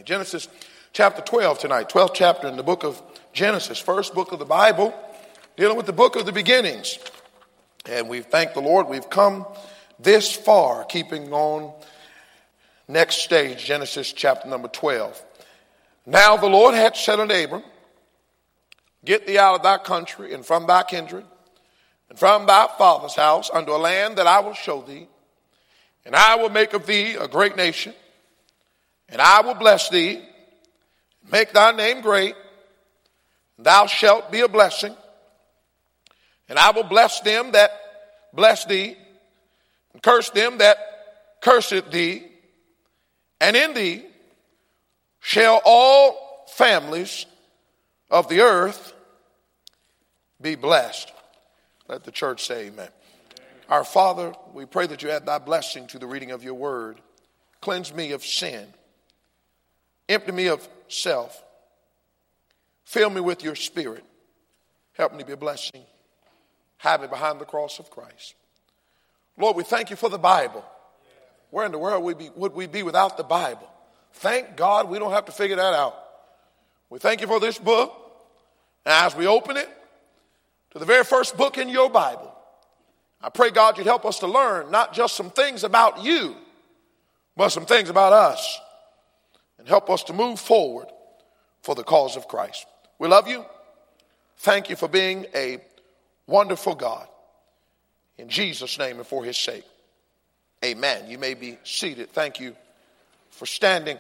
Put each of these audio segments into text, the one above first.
family. Genesis chapter 12 tonight, 12th chapter in the book of Genesis, first book of the Bible, dealing with the book of the beginnings. And we thank the Lord we've come this far, keeping on next stage, Genesis chapter number 12. Now the Lord had said unto Abram, get thee out of thy country and from thy kindred and from thy father's house unto a land that I will show thee. And I will make of thee a great nation, and I will bless thee, make thy name great, and thou shalt be a blessing. And I will bless them that bless thee, and curse them that curseth thee. And in thee shall all families of the earth be blessed. Let the church say amen. Our Father, we pray that you add thy blessing to the reading of your word. Cleanse me of sin. Empty me of self. Fill me with your spirit. Help me to be a blessing. Hide me behind the cross of Christ. Lord, we thank you for the Bible. Where in the world would we be without the Bible? Thank God we don't have to figure that out. We thank you for this book. And as we open it to the very first book in your Bible, I pray, God, you'd help us to learn not just some things about you, but some things about us. And help us to move forward for the cause of Christ. We love you. Thank you for being a wonderful God. In Jesus' name and for his sake. Amen. You may be seated. Thank you for standing.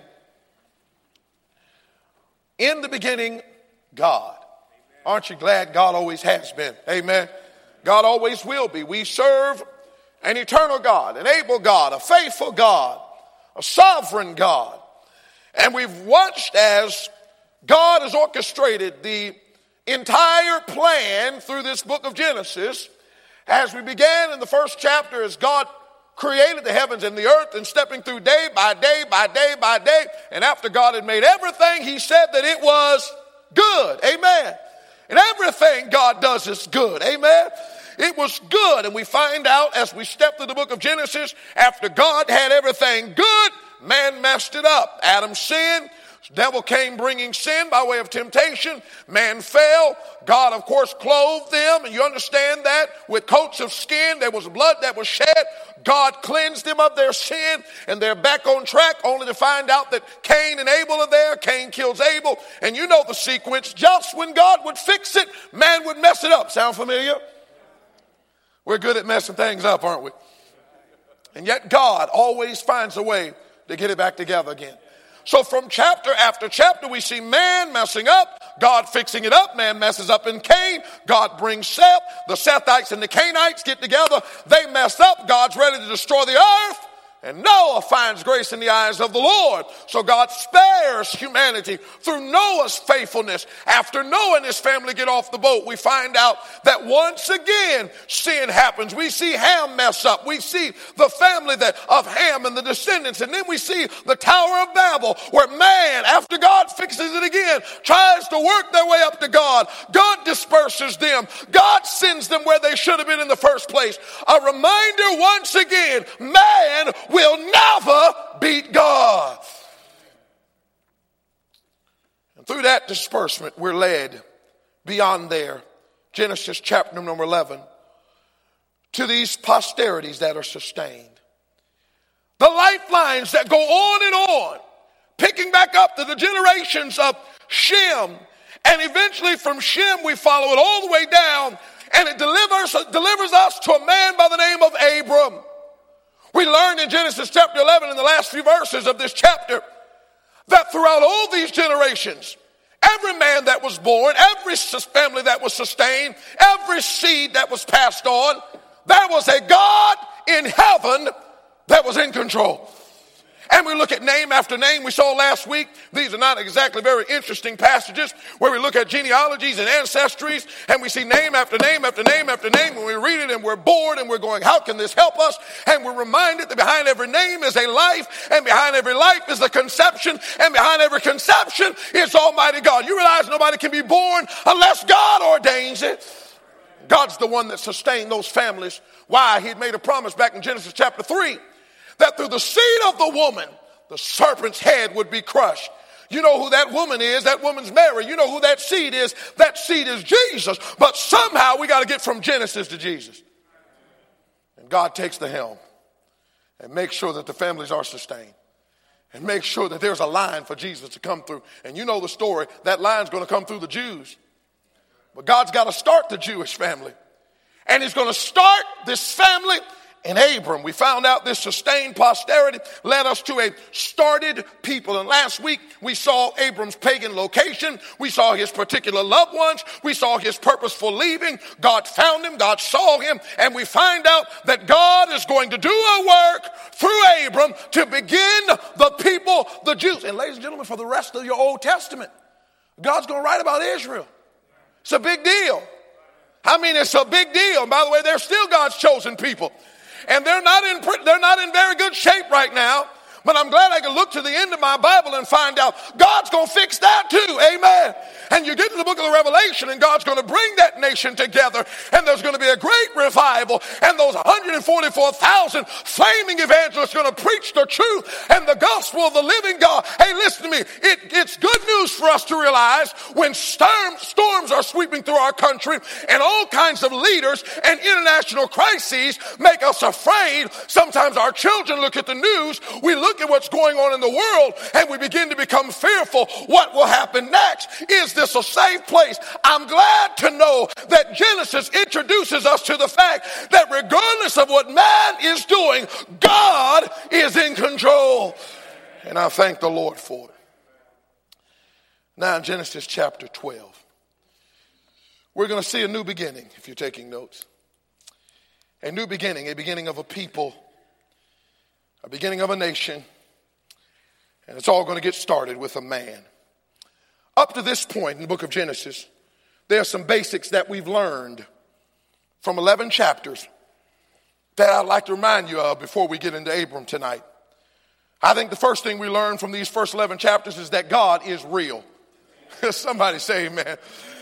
In the beginning, God. Aren't you glad God always has been? Amen. God always will be. We serve an eternal God, an able God, a faithful God, a sovereign God. And we've watched as God has orchestrated the entire plan through this book of Genesis. As we began in the first chapter, as God created the heavens and the earth and stepping through day by day by day by day. And after God had made everything, he said that it was good. Amen. And everything God does is good. Amen. It was good. And we find out as we step through the book of Genesis, after God had everything good, man messed it up. Adam sinned. The devil came bringing sin by way of temptation. Man fell. God, of course, clothed them. And you understand that with coats of skin, there was blood that was shed. God cleansed them of their sin. And they're back on track only to find out that Cain and Abel are there. Cain kills Abel. And you know the sequence. Just when God would fix it, man would mess it up. Sound familiar? We're good at messing things up, aren't we? And yet God always finds a way to get it back together again. So from chapter after chapter, we see man messing up, God fixing it up. Man messes up in Cain. God brings Seth. The Sethites and the Cainites get together. They mess up. God's ready to destroy the earth. And Noah finds grace in the eyes of the Lord. So God spares humanity through Noah's faithfulness. After Noah and his family get off the boat, we find out that once again sin happens. We see Ham mess up. We see the family of Ham and the descendants. And then we see the Tower of Babel, where man, after God fixes it again, tries to work their way up to God. God disperses them. God sends them where they should have been in the first place. A reminder once again, man will never beat God. And through that disbursement, we're led beyond there, Genesis chapter number 11, to these posterities that are sustained. The lifelines that go on and on, picking back up to the generations of Shem. And eventually from Shem, we follow it all the way down, and it delivers us to a man by the name of Abram. We learned in Genesis chapter 11 in the last few verses of this chapter that throughout all these generations, every man that was born, every family that was sustained, every seed that was passed on, there was a God in heaven that was in control. And we look at name after name. We saw last week, these are not exactly very interesting passages where we look at genealogies and ancestries and we see name after name after name after name, and we read it and we're bored and we're going, how can this help us? And we're reminded that behind every name is a life, and behind every life is a conception, and behind every conception is Almighty God. You realize nobody can be born unless God ordains it. God's the one that sustained those families. Why? He had made a promise back in Genesis chapter 3 that through the seed of the woman, the serpent's head would be crushed. You know who that woman is. That woman's Mary. You know who that seed is. That seed is Jesus. But somehow we got to get from Genesis to Jesus. And God takes the helm and makes sure that the families are sustained. And make sure that there's a line for Jesus to come through. And you know the story. That line's going to come through the Jews. But God's got to start the Jewish family. And he's going to start this family in Abram. We found out this sustained posterity led us to a started people. And last week we saw Abram's pagan location. We saw his particular loved ones. We saw his purposeful leaving. God found him. God saw him. And we find out that God is going to do a work through Abram to begin the people, the Jews. And ladies and gentlemen, for the rest of your Old Testament, God's going to write about Israel. It's a big deal. I mean, it's a big deal. And by the way, they're still God's chosen people. And they're not in very good shape right now. But I'm glad I can look to the end of my Bible and find out God's going to fix that too. Amen. And you get to the book of the Revelation and God's going to bring that nation together. And there's going to be a great revival. And those 144,000 flaming evangelists are going to preach the truth and the gospel of the living God. Hey, listen to me. It's good news for us to realize when storms are sweeping through our country and all kinds of leaders and international crises make us afraid. Sometimes our children look at the news. We look at what's going on in the world and we begin to become fearful. What will happen next? Is this a safe place? I'm glad to know that Genesis introduces us to the fact that regardless of what man is doing, God is in control. And I thank the Lord for it. Now in Genesis chapter 12, we're going to see a new beginning, if you're taking notes. A new beginning, a beginning of a people, a beginning of a nation, and it's all going to get started with a man. Up to this point in the book of Genesis, there are some basics that we've learned from 11 chapters that I'd like to remind you of before we get into Abram tonight. I think the first thing we learn from these first 11 chapters is that God is real. Somebody say amen.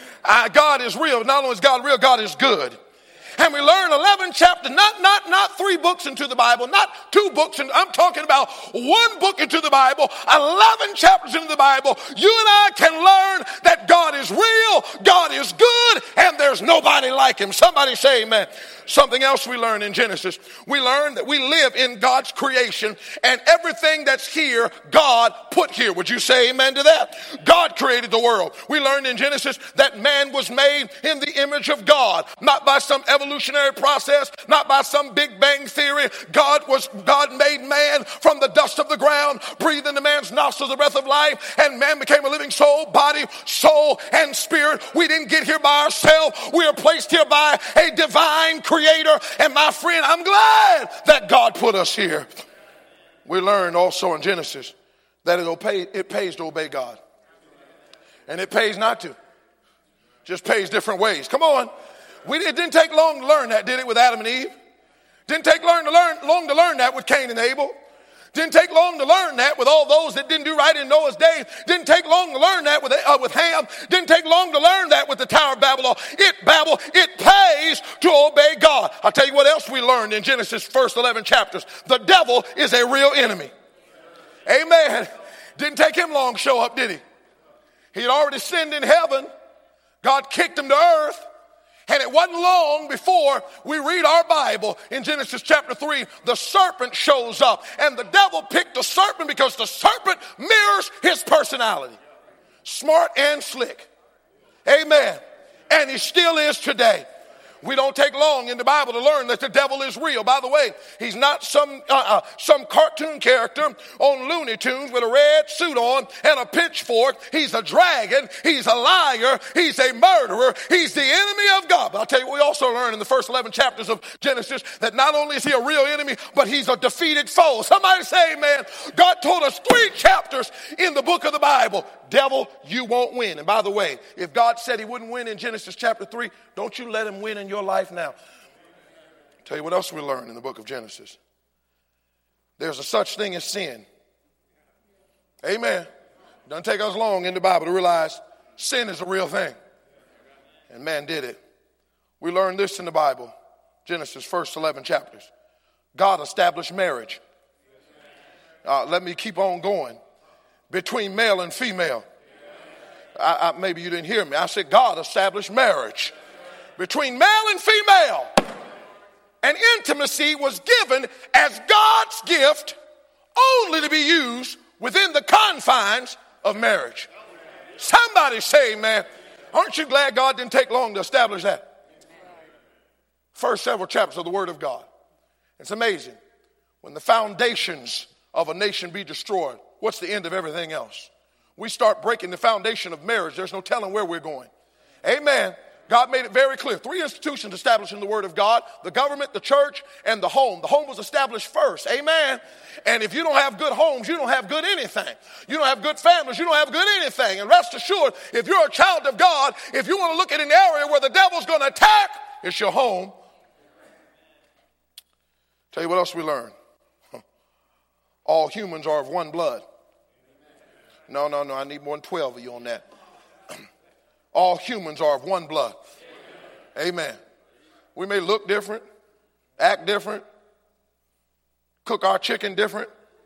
God is real. Not only is God real, God is good. And we learn 11 chapters, not 3 books into the Bible, not 2 books. I'm talking about 1 book into the Bible, 11 chapters into the Bible. You and I can learn that God is real, God is good, and there's nobody like him. Somebody say amen. Something else we learn in Genesis. We learn that we live in God's creation and everything that's here, God put here. Would you say amen to that? God created the world. We learned in Genesis that man was made in the image of God, not by some evolutionary process, not by some Big Bang theory. God made man from the dust of the ground, breathed into man's nostrils the breath of life, and man became a living soul, body, soul, and spirit. We didn't get here by ourselves. We are placed here by a divine creator. And my friend, I'm glad that God put us here. We learned also in Genesis that it pays to obey God. And it pays not to. Just pays different ways. Come on. It didn't take long to learn that, did it, with Adam and Eve? Didn't take long to learn that with Cain and Abel. Didn't take long to learn that with all those that didn't do right in Noah's day. Didn't take long to learn that with Ham. Didn't take long to learn that with the Tower of Babel. It pays to obey God. I'll tell you what else we learned in Genesis' first 11 chapters. The devil is a real enemy. Amen. Didn't take him long to show up, did he? He had already sinned in heaven. God kicked him to earth. And it wasn't long before we read our Bible in Genesis chapter 3, the serpent shows up. And the devil picked the serpent because the serpent mirrors his personality. Smart and slick. Amen. And he still is today. We don't take long in the Bible to learn that the devil is real. By the way, he's not some cartoon character on Looney Tunes with a red suit on and a pitchfork. He's a dragon. He's a liar. He's a murderer. He's the enemy of God. But I'll tell you, we also learn in the first 11 chapters of Genesis that not only is he a real enemy, but he's a defeated foe. Somebody say amen. God told us 3 chapters in the book of the Bible. Devil, you won't win. And by the way, if God said he wouldn't win in Genesis chapter 3, don't you let him win in your life now. I'll tell you what else we learn in the book of Genesis. There's a such thing as sin. Amen. It doesn't take us long in the Bible to realize sin is a real thing. And man did it. We learned this in the Bible. Genesis first 11 chapters. God established marriage. Let me keep on going. between male and female. Maybe you didn't hear me. I said God established marriage between male and female. And intimacy was given as God's gift only to be used within the confines of marriage. Somebody say amen. Aren't you glad God didn't take long to establish that? First several chapters of the Word of God. It's amazing. When the foundations of a nation be destroyed, what's the end of everything else? We start breaking the foundation of marriage. There's no telling where we're going. Amen. God made it very clear. 3 institutions established in the Word of God: the government, the church, and the home. The home was established first. Amen. And if you don't have good homes, you don't have good anything. You don't have good families, you don't have good anything. And rest assured, if you're a child of God, if you want to look at an area where the devil's going to attack, it's your home. Tell you what else we learn. All humans are of one blood. No, I need more than 12 of you on that. All humans are of one blood. Amen. We may look different, act different, cook our chicken different,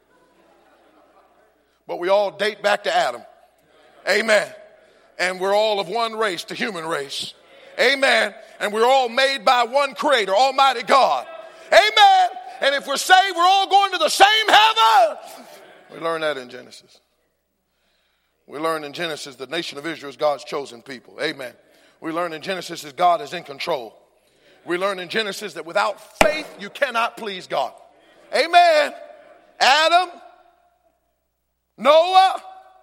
but we all date back to Adam. Amen. And we're all of one race, the human race. Amen. And we're all made by one creator, Almighty God. Amen. And if we're saved, we're all going to the same heaven. We learn that in Genesis. We learn in Genesis the nation of Israel is God's chosen people. Amen. We learn in Genesis that God is in control. We learn in Genesis that without faith you cannot please God. Amen. Adam, Noah,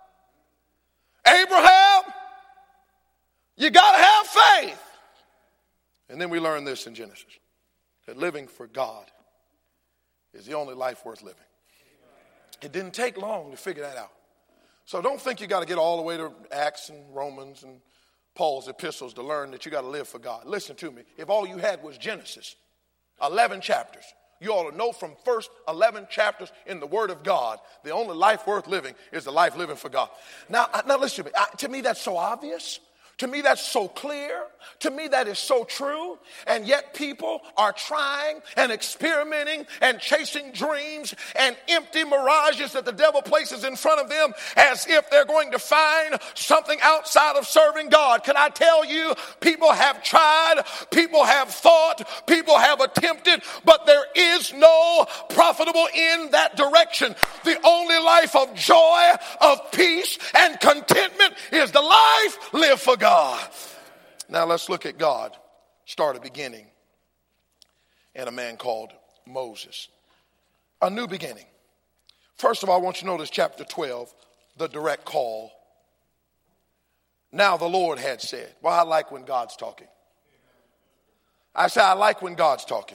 Abraham, you got to have faith. And then we learn this in Genesis, that living for God is the only life worth living. It didn't take long to figure that out. So don't think you got to get all the way to Acts and Romans and Paul's epistles to learn that you got to live for God. Listen to me. If all you had was Genesis, 11 chapters, you ought to know from first 11 chapters in the Word of God, the only life worth living is the life living for God. Now listen to me. To me, that's so obvious. To me, that's so clear. To me, that is so true. And yet people are trying and experimenting and chasing dreams and empty mirages that the devil places in front of them as if they're going to find something outside of serving God. Can I tell you, people have tried, people have thought, people have attempted, but there is no profitable in that direction. The only life of joy, of peace, and contentment is the life lived for God. Now let's look at God. Start a beginning and a man called Moses. A new beginning. First of all, I want you to notice chapter 12, the direct call. Now the Lord had said. Well, I like when God's talking. I say I like when God's talking.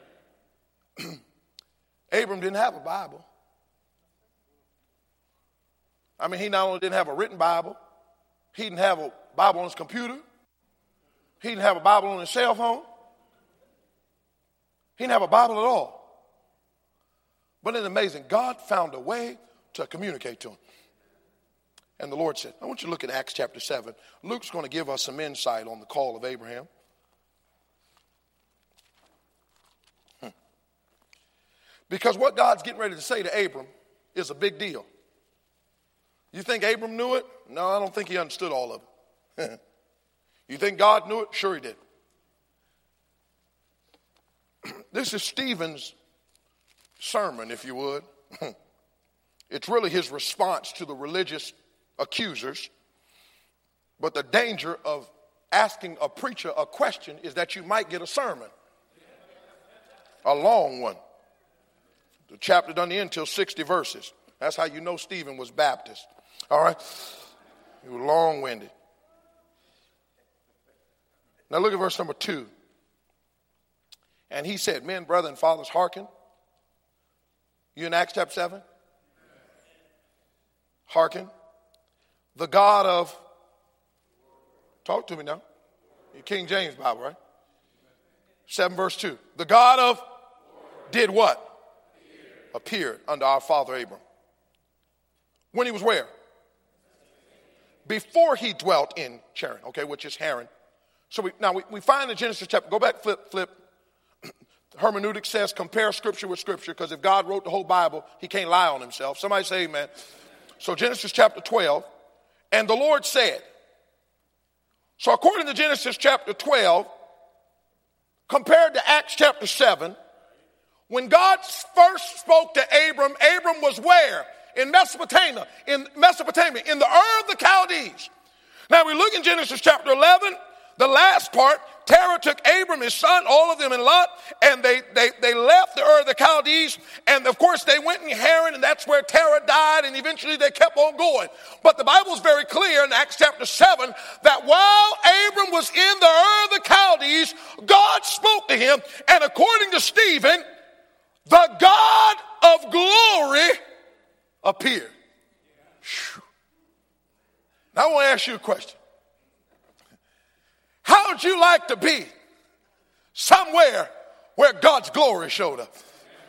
Abram didn't have a Bible. I mean, he not only didn't have a written Bible, he didn't have a Bible on his computer. He didn't have a Bible on his cell phone. He didn't have a Bible at all. But it's amazing. God found a way to communicate to him. And the Lord said, I want you to look at Acts chapter 7. Luke's going to give us some insight on the call of Abraham. Because what God's getting ready to say to Abram is a big deal. You think Abram knew it? No, I don't think he understood all of it. You think God knew it? Sure he did. This is Stephen's sermon, if you would. It's really his response to the religious accusers. But the danger of asking a preacher a question is that you might get a sermon. A long one. The chapter doesn't end until 60 verses. That's how you know Stephen was Baptist. All right? He was long-winded. Now look at verse number 2. And he said, men, brethren, fathers, hearken. You in Acts chapter 7? Hearken. The God of, talk to me now. Your King James Bible, right? 7 verse 2. The God of, did what? Appeared unto our father Abram. When he was where? Before he dwelt in Charan, okay, which is Haran. So we find in Genesis chapter, go back, flip. Hermeneutic says compare scripture with scripture, because if God wrote the whole Bible, he can't lie on himself. Somebody say amen. So Genesis chapter 12, and the Lord said. So according to Genesis chapter 12, compared to Acts chapter 7, when God first spoke to Abram, Abram was where? In Mesopotamia, in the Ur of the Chaldees. Now we look in Genesis chapter 11, the last part. Terah took Abram, his son, all of them and Lot, and they left the Ur of the Chaldees, and of course they went in Haran, and that's where Terah died, and eventually they kept on going. But the Bible is very clear in Acts chapter 7 that while Abram was in the Ur of the Chaldees, God spoke to him, and according to Stephen, the God of glory appeared. Whew. Now I want to ask you a question. How would you like to be somewhere where God's glory showed up?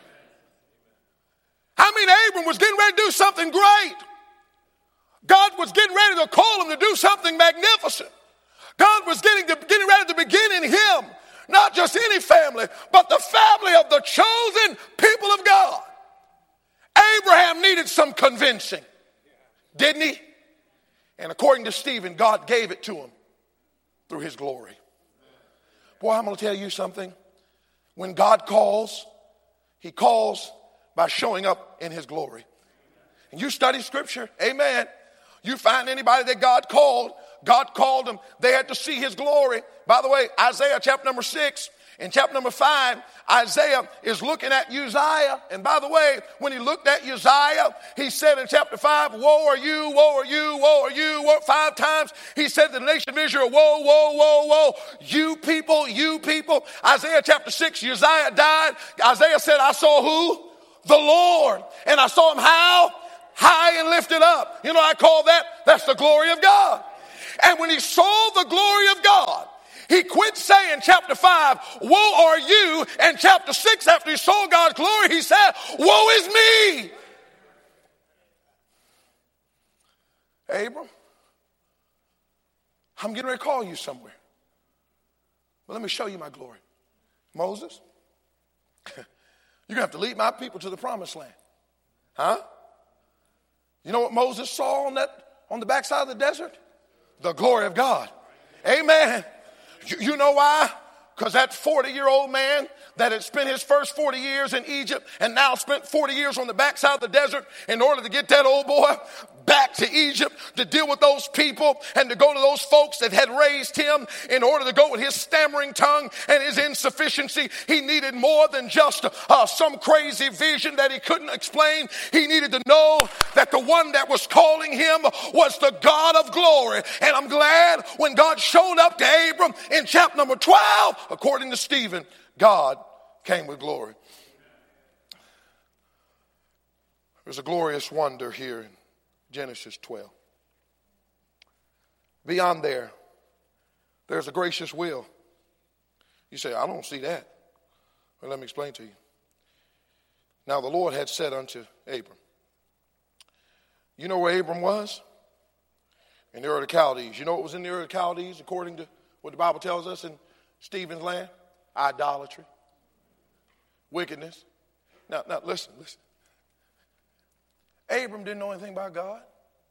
I mean, Abram was getting ready to do something great. God was getting ready to call him to do something magnificent. God was getting ready to begin in him, not just any family, but the family of the chosen people of God. Abraham needed some convincing, didn't he? And according to Stephen, God gave it to him through his glory. Boy, I'm going to tell you something. When God calls, he calls by showing up in his glory. And you study scripture, amen. You find anybody that God called them. They had to see his glory. By the way, Isaiah chapter number 6, in chapter number 5, Isaiah is looking at Uzziah. And by the way, when he looked at Uzziah, he said in chapter 5, woe are you, woe are you, woe are you. 5 times he said to the nation of Israel, woe, woe, woe, woe. You people, you people. Isaiah chapter 6, Uzziah died. Isaiah said, I saw who? The Lord. And I saw him how? High and lifted up. You know, I call that's the glory of God. And when he saw the glory of God, he quit saying chapter 5, woe are you, and chapter 6, after he saw God's glory, he said, woe is me. Abram, I'm getting ready to call you somewhere. But let me show you my glory. Moses, you're going to have to lead my people to the promised land. Huh? You know what Moses saw on the backside of the desert? The glory of God. Amen. You know why? Because that 40-year-old man that had spent his first 40 years in Egypt and now spent 40 years on the backside of the desert in order to get that old boy back to Egypt to deal with those people and to go to those folks that had raised him in order to go with his stammering tongue and his insufficiency. He needed more than just some crazy vision that he couldn't explain. He needed to know that the one that was calling him was the God of glory. And I'm glad when God showed up to Abram in chapter number 12, according to Stephen, God came with glory. There's a glorious wonder here in Genesis 12. Beyond there's a gracious will. You say, I don't see that. Well, let me explain to you. Now the Lord had said unto Abram, you know where Abram was? In the Ur of the Chaldees. You know what was in the Ur of the Chaldees according to what the Bible tells us in Stephen's land? Idolatry. Wickedness. Now listen. Abram didn't know anything about God.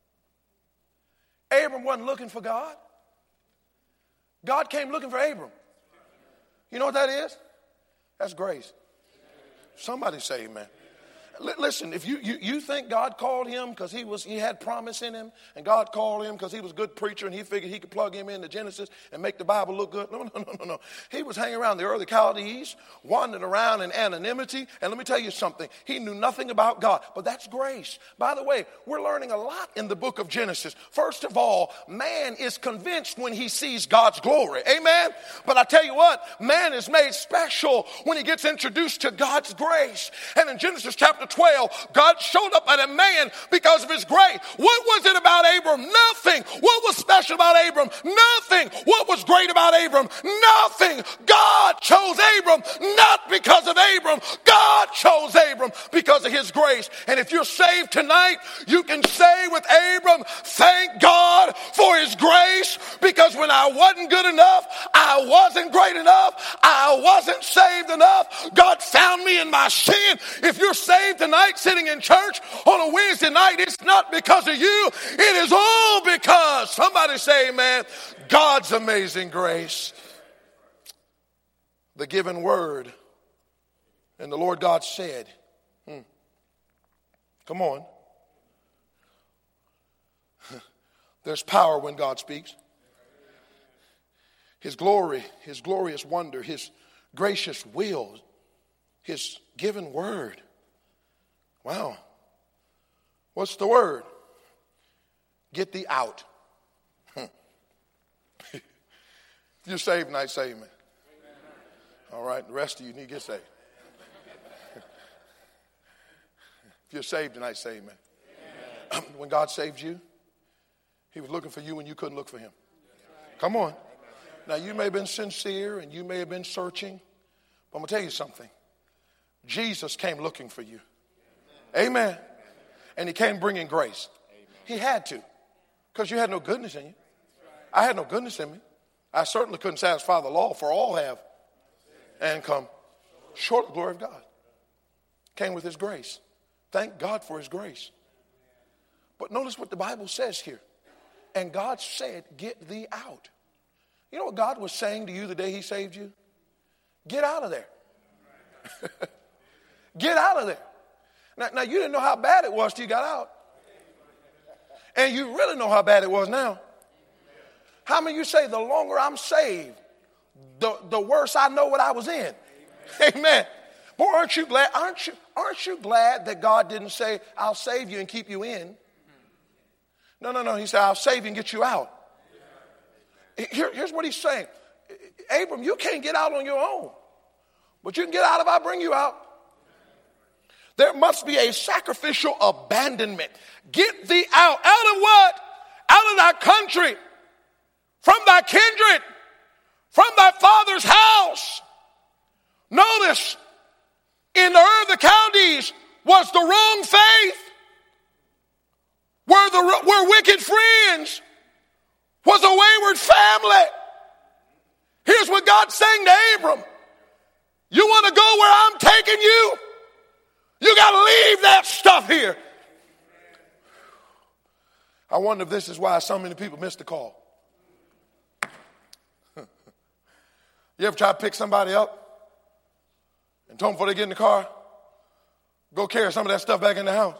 Abram wasn't looking for God. God came looking for Abram. You know what that is? That's grace. Somebody say amen. Listen, if you think God called him because he had promise in him, and God called him because he was a good preacher and he figured he could plug him into Genesis and make the Bible look good. No. He was hanging around the early Chaldees, wandering around in anonymity. And let me tell you something. He knew nothing about God, but that's grace. By the way, we're learning a lot in the book of Genesis. First of all, man is convinced when he sees God's glory. Amen? But I tell you what, man is made special when he gets introduced to God's grace. And in Genesis chapter 12, God showed up at a man because of his grace. What was it about Abram? Nothing. What was special about Abram? Nothing. What was great about Abram? Nothing. God chose Abram not because of Abram. God chose Abram because of his grace. And if you're saved tonight, you can say with Abram, thank God for his grace, because when I wasn't good enough, I wasn't great enough. I wasn't saved enough. God found me in my sin. If you're saved tonight sitting in church on a Wednesday night, it's not because of you. It is all because, somebody say amen, God's amazing grace. The given word. And the Lord God said, come on. There's power when God speaks. His glory, his glorious wonder, his gracious will, his given word. Wow. What's the word? Get thee out. If you're saved tonight, say amen. All right, the rest of you need to get saved. If you're saved tonight, say amen. When God saved you, he was looking for you when you couldn't look for him. Come on. Now, you may have been sincere and you may have been searching, but I'm going to tell you something. Jesus came looking for you. Amen. And he came bringing grace. He had to, because you had no goodness in you. I had no goodness in me. I certainly couldn't satisfy the law, for all have and come short of the glory of God. Came with his grace. Thank God for his grace. But notice what the Bible says here. And God said, get thee out. You know what God was saying to you the day he saved you? Get out of there. Get out of there. Now, you didn't know how bad it was till you got out. And you really know how bad it was now. How many of you say, the longer I'm saved, the worse I know what I was in? Amen. Boy, aren't you glad? Aren't you glad that God didn't say, I'll save you and keep you in? No. He said, I'll save you and get you out. Here's what he's saying. Abram, you can't get out on your own. But you can get out if I bring you out. There must be a sacrificial abandonment. Get thee out. Out of what? Out of thy country. From thy kindred. From thy father's house. Notice, in Ur the Chaldees was the wrong faith. Were wicked friends. Was a wayward family. Here's what God's saying to Abram. You want to go where I'm taking you? You got to leave that stuff here. I wonder if this is why so many people miss the call. You ever try to pick somebody up and tell them before they get in the car, go carry some of that stuff back in the house?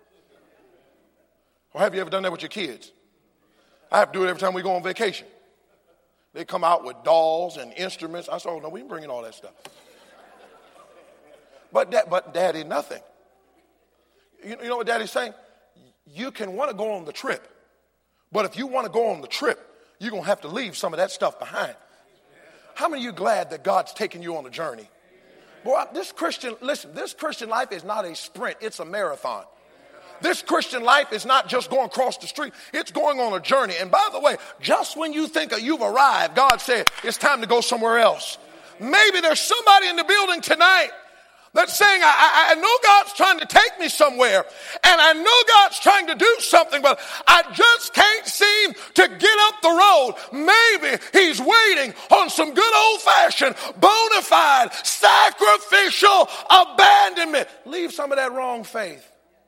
Or have you ever done that with your kids? I have to do it every time we go on vacation. They come out with dolls and instruments. I said, oh, no, we ain't bringing all that stuff. But Daddy, nothing. You know what Daddy's saying? You can want to go on the trip. But if you want to go on the trip, you're going to have to leave some of that stuff behind. How many of you glad that God's taking you on a journey? Boy, this Christian life is not a sprint. It's a marathon. This Christian life is not just going across the street. It's going on a journey. And by the way, just when you think you've arrived, God said it's time to go somewhere else. Maybe there's somebody in the building tonight that's saying, I know God's trying to take me somewhere. And I know God's trying to do something, but I just can't seem to get up the road. Maybe he's waiting on some good old-fashioned, bona fide, sacrificial abandonment. Leave some of that wrong faith.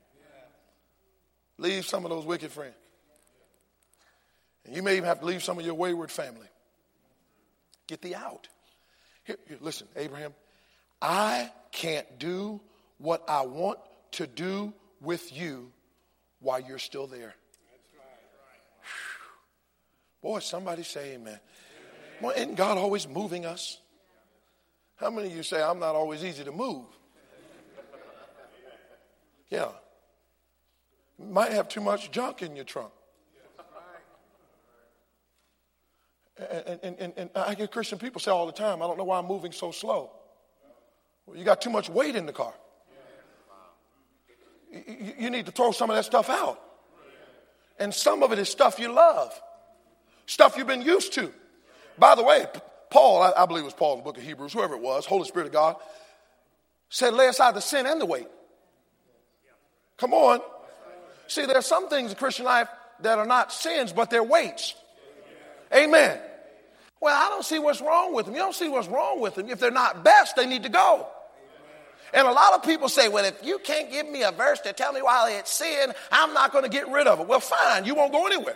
Leave some of those wicked friends. And you may even have to leave some of your wayward family. Get thee out. Here, listen, Abraham, I can't do what I want to do with you while you're still there. Boy, somebody say amen. Well, isn't God always moving us? How many of you say, I'm not always easy to move? Yeah. You might have too much junk in your trunk. And I hear Christian people say all the time, I don't know why I'm moving so slow. Well, you got too much weight in the car. You need to throw some of that stuff out. And some of it is stuff you love. Stuff you've been used to. By the way, Paul, I believe it was Paul in the book of Hebrews, whoever it was, Holy Spirit of God, said lay aside the sin and the weight. Come on. See, there are some things in Christian life that are not sins, but they're weights. Amen. Well, I don't see what's wrong with them. You don't see what's wrong with them. If they're not best, they need to go. And a lot of people say, well, if you can't give me a verse to tell me why it's sin, I'm not going to get rid of it. Well, fine, you won't go anywhere.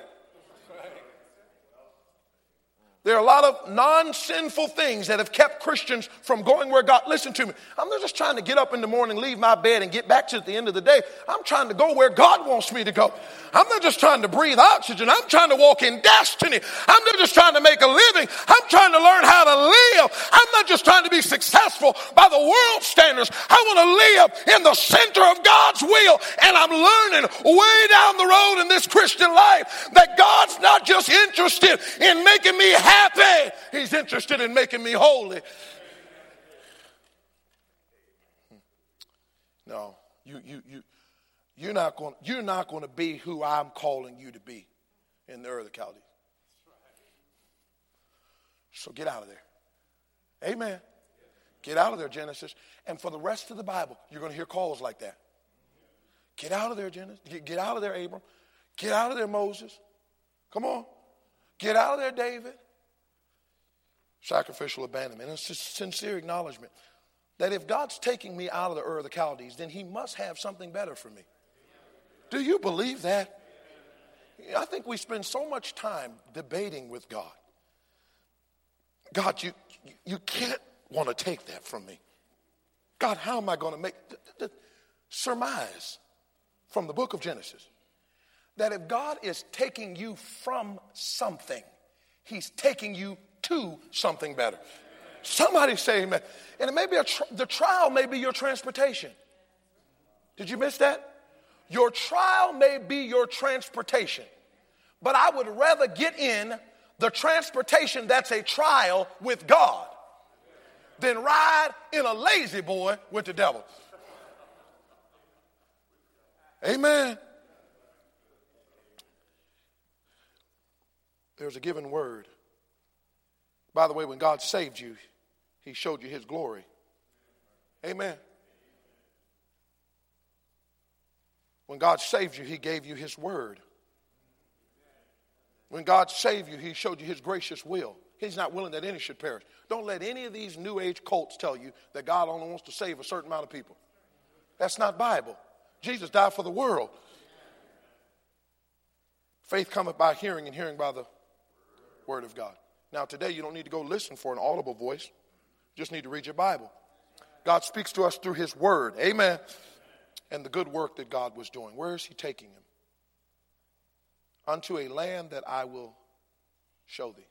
There are a lot of non-sinful things that have kept Christians from going where God, listen to me. I'm not just trying to get up in the morning, leave my bed and get back to the end of the day. I'm trying to go where God wants me to go. I'm not just trying to breathe oxygen. I'm trying to walk in destiny. I'm not just trying to make a living. I'm trying to learn how to live. I'm not just trying to be successful by the world standards. I want to live in the center of God's will. And I'm learning way down the road in this Christian life that God's not just interested in making me happy. He's interested in making me holy. No, you're not going to be who I'm calling you to be in the Ur of the Chaldees. So get out of there. Amen. Get out of there, Genesis. And for the rest of the Bible, you're going to hear calls like that. Get out of there, Genesis. Get out of there, Abram. Get out of there, Moses. Come on. Get out of there, David. Sacrificial abandonment. It's just sincere acknowledgement that if God's taking me out of the Ur of the Chaldees, then he must have something better for me. Do you believe that? I think we spend so much time debating with God. God, you can't want to take that from me. God, how am I going to make surmise from the book of Genesis that if God is taking you from something, he's taking you to something better. Somebody say amen. And it may be the trial may be your transportation. Did you miss that? Your trial may be your transportation. But I would rather get in the transportation that's a trial with God than ride in a lazy boy with the devil. Amen. There's a given word. By the way, when God saved you, he showed you his glory. Amen. When God saved you, he gave you his word. When God saved you, he showed you his gracious will. He's not willing that any should perish. Don't let any of these new age cults tell you that God only wants to save a certain amount of people. That's not Bible. Jesus died for the world. Faith cometh by hearing, and hearing by the word of God. Now today you don't need to go listen for an audible voice. You just need to read your Bible. God speaks to us through his word. Amen. And the good work that God was doing. Where is he taking him? Unto a land that I will show thee.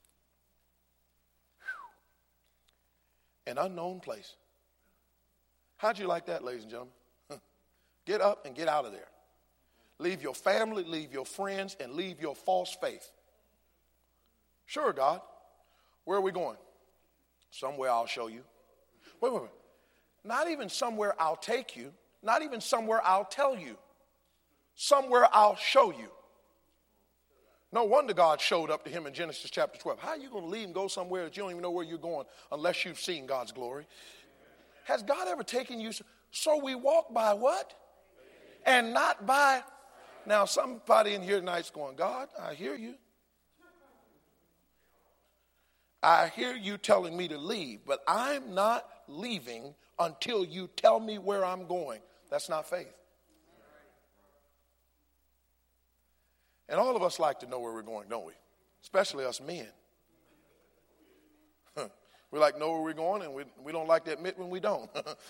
Whew. An unknown place. How'd you like that, ladies and gentlemen? Get up and get out of there. Leave your family, leave your friends, and leave your false faith. Sure, God. Where are we going? Somewhere I'll show you. Wait. Not even somewhere I'll take you. Not even somewhere I'll tell you. Somewhere I'll show you. No wonder God showed up to him in Genesis chapter 12. How are you going to leave and go somewhere that you don't even know where you're going unless you've seen God's glory? Has God ever taken you? So we walk by what? And not by. Now somebody in here tonight's going, God, I hear you. I hear you telling me to leave, but I'm not leaving until you tell me where I'm going. That's not faith. And all of us like to know where we're going, don't we? Especially us men. We like to know where we're going, and we don't like to admit when we don't.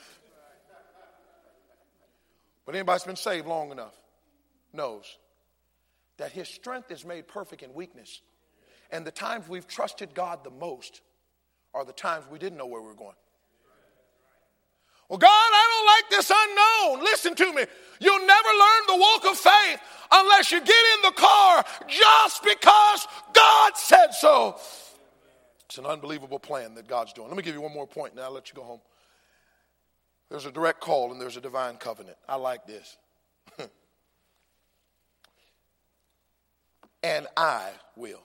But anybody that's been saved long enough knows that his strength is made perfect in weakness. And the times we've trusted God the most are the times we didn't know where we were going. Well, God, I don't like this unknown. Listen to me. You'll never learn the walk of faith unless you get in the car just because God said so. It's an unbelievable plan that God's doing. Let me give you one more point, and then I'll let you go home. There's a direct call and there's a divine covenant. I like this. And I will.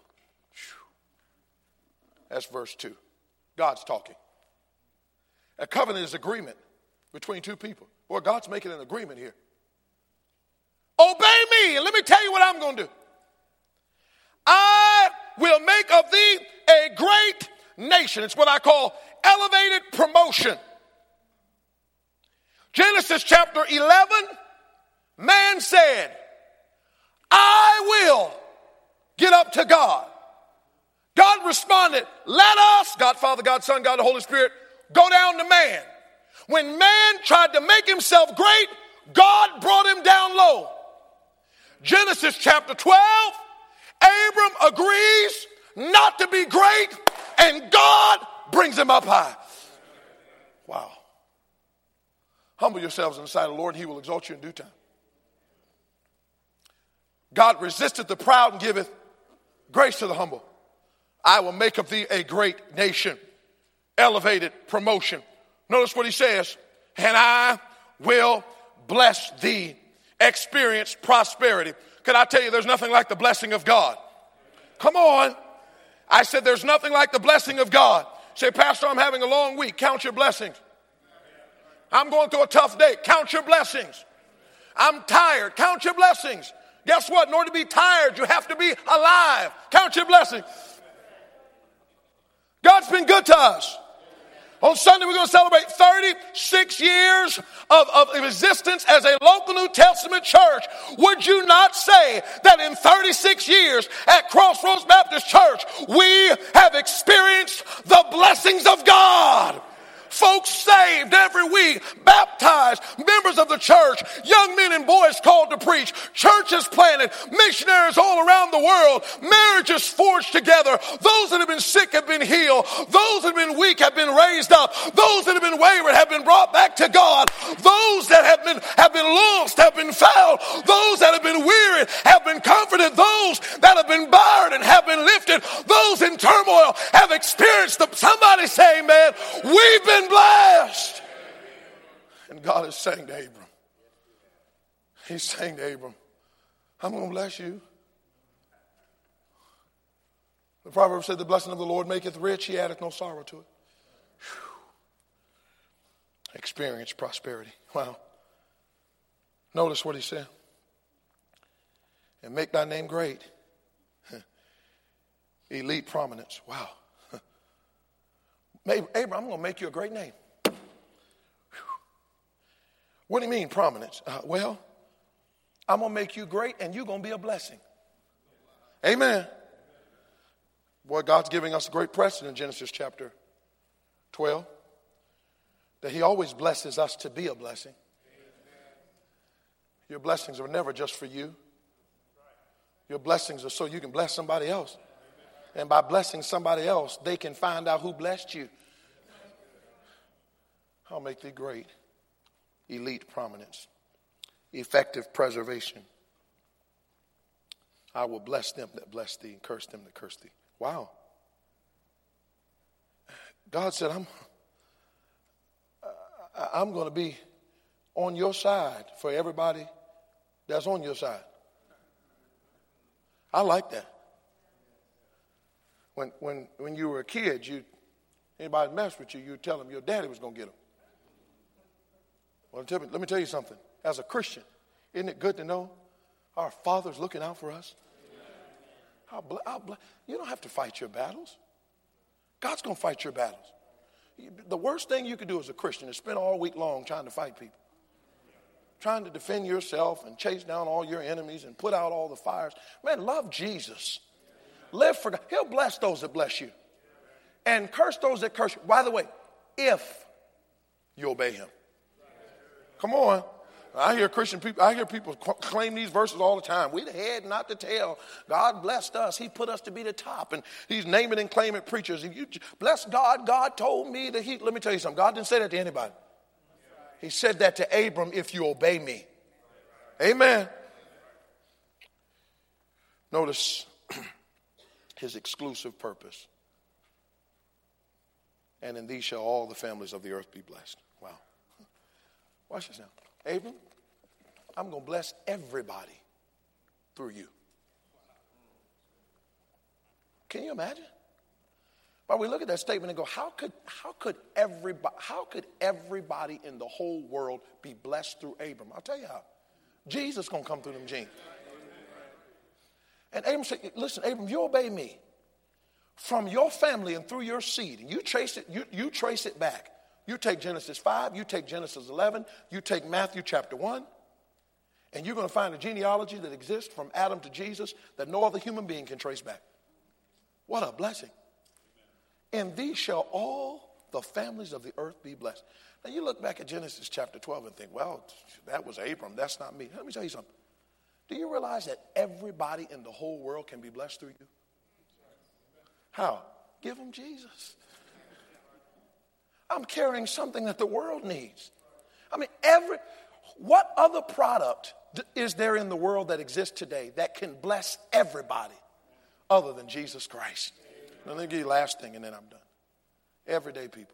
That's verse 2. God's talking. A covenant is agreement between two people. Boy, God's making an agreement here. Obey me, and let me tell you what I'm going to do. I will make of thee a great nation. It's what I call elevated promotion. Genesis chapter 11, man said, I will get up to God. God responded, let us, God Father, God Son, God the Holy Spirit, go down to man. When man tried to make himself great, God brought him down low. Genesis chapter 12, Abram agrees not to be great, and God brings him up high. Wow. Humble yourselves in the sight of the Lord, and he will exalt you in due time. God resisteth the proud and giveth grace to the humble. I will make of thee a great nation. Elevated promotion. Notice what he says. And I will bless thee. Experience prosperity. Can I tell you, there's nothing like the blessing of God. Come on. I said there's nothing like the blessing of God. Say, Pastor, I'm having a long week. Count your blessings. I'm going through a tough day. Count your blessings. I'm tired. Count your blessings. Guess what? In order to be tired, you have to be alive. Count your blessings. God's been good to us. On Sunday, we're going to celebrate 36 years of existence as a local New Testament church. Would you not say that in 36 years at Crossroads Baptist Church, we have experienced the blessings of God? Folks saved every week, baptized, members of the church, young men and boys called to preach, churches planted, missionaries all around the world, marriages forged together. Those that have been sick have been healed. Those that have been weak have been raised up. Those that have been wayward have been brought back to God. Those that have been lost have been found. Those that have been weary have been comforted. Those that have been burdened have been lifted. Those in turmoil have experienced somebody say, man, we've been blessed. And God is saying to Abram, he's saying to Abram, I'm going to bless you. The proverb said, the blessing of the Lord maketh rich, he addeth no sorrow to it. Whew. Experience prosperity. Wow. Notice what he said. And make thy name great. Elite prominence. Wow. Abram, I'm going to make you a great name. Whew. What do you mean prominence? Well, I'm going to make you great and you're going to be a blessing. Amen. Boy, God's giving us a great precedent in Genesis chapter 12. That he always blesses us to be a blessing. Your blessings are never just for you. Your blessings are so you can bless somebody else. And by blessing somebody else, they can find out who blessed you. I'll make thee great. Elite prominence. Effective preservation. I will bless them that bless thee and curse them that curse thee. Wow. God said, I'm going to be on your side for everybody that's on your side. I like that. When you were a kid, anybody messed with you, you'd tell them your daddy was going to get them. Well, let me tell you something. As a Christian, isn't it good to know our Father's looking out for us? You don't have to fight your battles. God's going to fight your battles. The worst thing you could do as a Christian is spend all week long trying to fight people. Trying to defend yourself and chase down all your enemies and put out all the fires. Man, love Jesus. Live for God. He'll bless those that bless you. And curse those that curse you. By the way, if you obey him. Come on. I hear people claim these verses all the time. We're the head, not the tail. God blessed us. He put us to be the top. And he's naming and claiming preachers. If you bless God, God told me that let me tell you something. God didn't say that to anybody. He said that to Abram, if you obey me. Amen. Notice his exclusive purpose. And in these shall all the families of the earth be blessed. Wow. Watch this now. Abram, I'm going to bless everybody through you. Can you imagine? But we look at that statement and go, how could everybody in the whole world be blessed through Abram? I'll tell you how. Jesus is going to come through them genes. And Abram said, listen, Abram, you obey me. from your family and through your seed, and you trace it back. You take Genesis 5, you take Genesis 11, you take Matthew chapter 1, and you're going to find a genealogy that exists from Adam to Jesus that no other human being can trace back. What a blessing. In these shall all the families of the earth be blessed. Now you look back at Genesis chapter 12 and think, well, that was Abram, that's not me. Let me tell you something. Do you realize that everybody in the whole world can be blessed through you? How? Give them Jesus. I'm carrying something that the world needs. I mean, what other product is there in the world that exists today that can bless everybody other than Jesus Christ? Now, let me give you the last thing and then I'm done. Everyday people.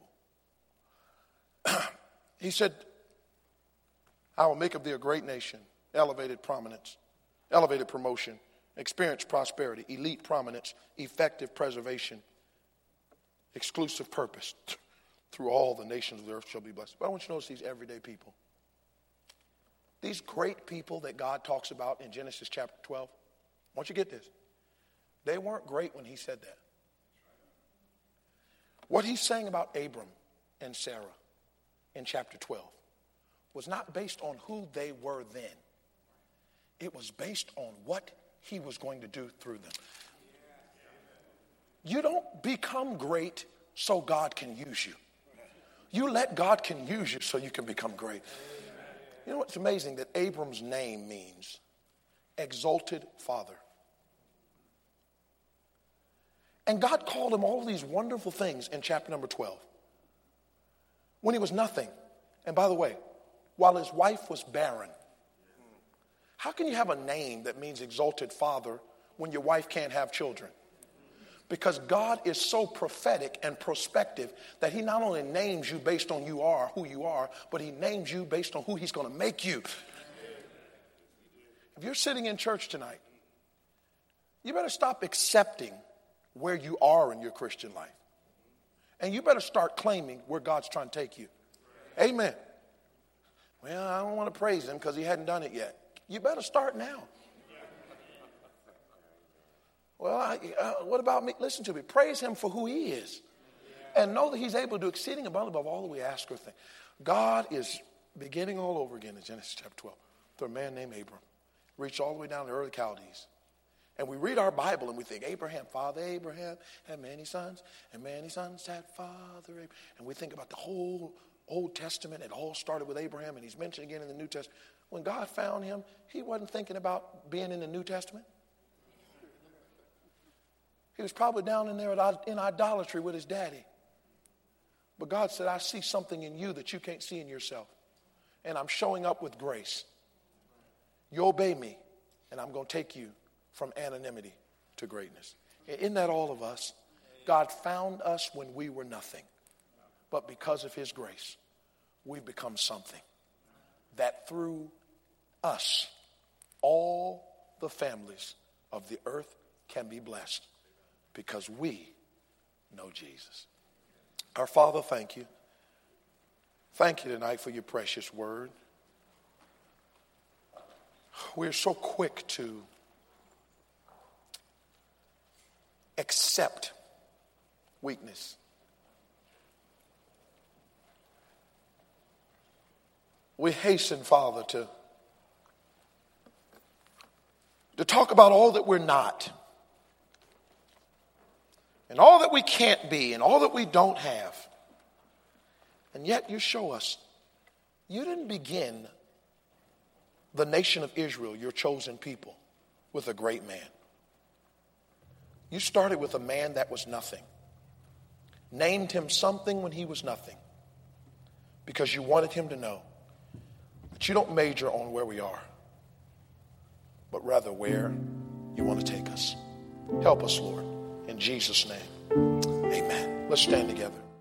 He said, I will make of thee a great nation, elevated prominence, elevated promotion, experienced prosperity, elite prominence, effective preservation, exclusive purpose. Through all the nations of the earth shall be blessed. But I want you to notice these everyday people. These great people that God talks about in Genesis chapter 12. I want you to get this. They weren't great when he said that. What he's saying about Abram and Sarah in chapter 12 was not based on who they were then. It was based on what he was going to do through them. You don't become great so God can use you. You let God can use you so you can become great. You know what's amazing? That Abram's name means exalted father. And God called him all of these wonderful things in chapter number 12. When he was nothing. And by the way, while his wife was barren. How can you have a name that means exalted father when your wife can't have children? Because God is so prophetic and prospective that he not only names you based on who you are, but he names you based on who he's going to make you. If you're sitting in church tonight, you better stop accepting where you are in your Christian life. And you better start claiming where God's trying to take you. Amen. Well, I don't want to praise him because he hadn't done it yet. You better start now. Well, what about me? Listen to me. Praise him for who he is. And know that he's able to do exceeding abundantly above all that we ask or think. God is beginning all over again in Genesis chapter 12 through a man named Abram. Reached all the way down to the early Chaldees. And we read our Bible and we think, Abraham, Father Abraham had many sons, and many sons had Father Abraham. And we think about the whole Old Testament. It all started with Abraham, and he's mentioned again in the New Testament. When God found him, he wasn't thinking about being in the New Testament. He was probably down in there in idolatry with his daddy. But God said, I see something in you that you can't see in yourself. And I'm showing up with grace. You obey me, and I'm going to take you from anonymity to greatness. Isn't that all of us? God found us when we were nothing. But because of his grace, we've become something. That through us, all the families of the earth can be blessed. Because we know Jesus. Our Father, thank you. Thank you tonight for your precious word. We're so quick to accept weakness. We hasten, Father, to talk about all that we're not. And all that we can't be, and all that we don't have. And yet you show us, you didn't begin the nation of Israel, your chosen people, with a great man. You started with a man that was nothing. Named him something when he was nothing. Because you wanted him to know that you don't major on where we are, but rather where you want to take us. Help us, Lord. In Jesus' name, amen. Let's stand together.